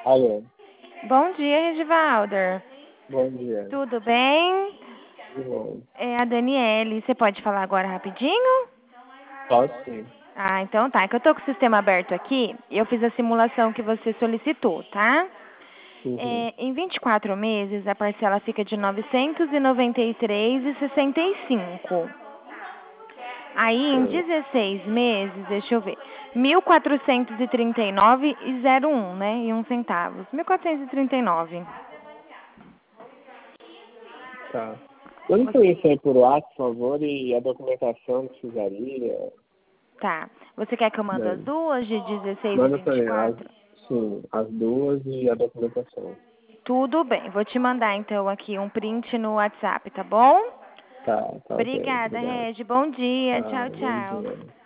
Alô, Bom dia, Regivalder. bom dia. Tudo bem? Tudo bom? É a Daniele. Você pode falar agora rapidinho? Posso sim. Ah, então tá. É que eu tô com o sistema aberto aqui. Eu fiz a simulação que você solicitou, tá? Uhum. Em 24 meses, a parcela fica de R$ 993,65. Aí, em Sim. 16 meses, deixa eu ver, 1.439,01, né? E 1 centavos. 1.439. Tá. Manda pra mim isso aí por WhatsApp, por favor, e a documentação que precisaria. Tá. Você quer que eu mande as Daí. duas, de 16 e Manda pra mim 24? sim, as duas e a documentação. Tudo bem. Vou te mandar, então, aqui um print no WhatsApp, tá bom? Tá ok. Obrigada, Obrigado. Regi. Bom dia. Tá, Tchau, bom tchau. dia.